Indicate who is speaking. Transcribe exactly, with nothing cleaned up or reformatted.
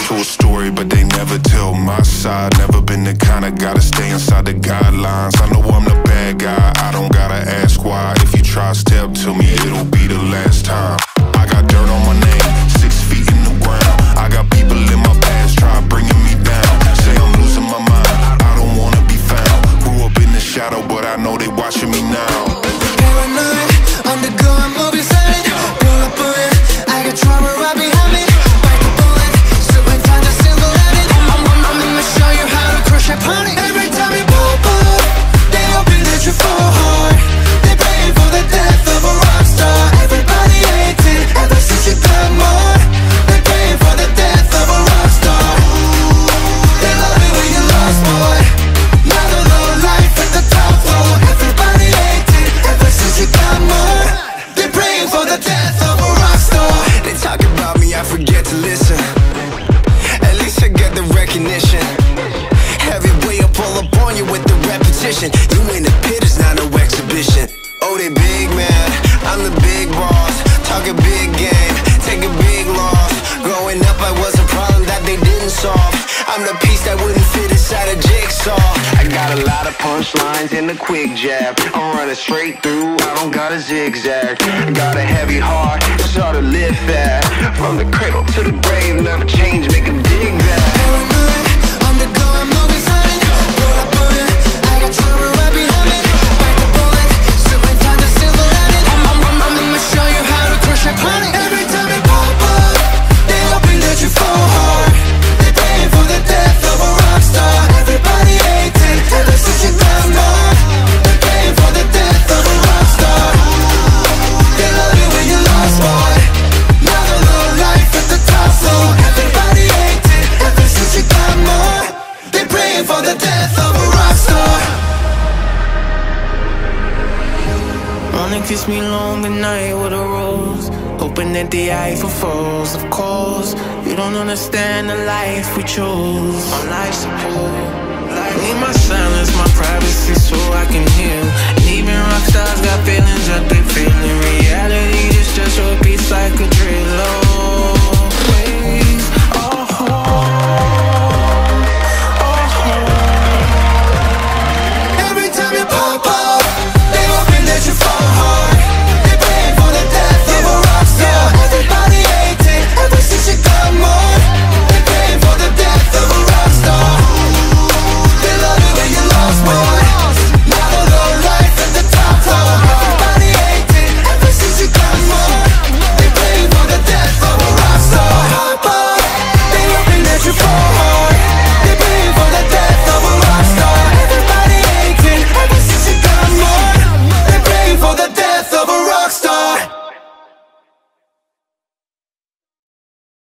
Speaker 1: to a story, but they never tell my side. Never been the kind of guy to stay inside the guidelines. I know I'm the bad guy, I don't gotta ask why. If you try step to me, it'll be the last time. I got dirt on my name, six feet in the ground. I got people in my past try bringing me down. Say I'm losing my mind, I don't wanna be found. Grew up in the shadow, but I know they watching me now.
Speaker 2: Paranoid, undergoing movie sight. Pull up on it, I got trauma right behind me. Bite the bullet, certain times I single at it. I'm, I'm, I'm gonna show you how to crush that pony. Every time you pull up, they hoping that you fall hard. They praying for the death of a rock star. Everybody hates it, ever since you got more. They praying for the death of a rock star. They love it when you lost, boy. Now the low life at the top floor. Everybody hates it, ever since you got more. They praying for the death of a rock star. They talk about me, I forget to listen. At least I get the recognition. Heavy way up all up on you with the repetition. You in the pit, it's not no exhibition. Oh, they big man, I'm the big boss. Talk a big game, take a big loss. Growing up I was a problem that they didn't solve. I'm the piece that wouldn't fit inside a jigsaw. I got a lot of punchlines and a quick jab. I'm running straight through, I don't got a zigzag. Got a heavy heart, so to live fast. From the cradle to the grave, never change, make them dig that. Paranoid, undergoing movie sight. Pull up on it, I got trauma right behind me. Bite the bullet, certain times I single at it. I'm, I'm, I'm, I'm gonna show you how to crush that pony. Every time you pop up, they hoping that you fall hard. They praying for the death of a rock star. Everybody hates it, ever since you got more. They praying for the death of a rock star. They love you when you lost, boy. Now the low life at the top floor. Everybody hates it, ever since you got more. They praying for the death of a rock star.
Speaker 3: Wanna kiss me long the night with a rose, hoping that the Eiffel falls. Of course, you don't understand the life we chose. On life support, need my silence, my privacy, so I can heal. And even rock stars got feelings that they feel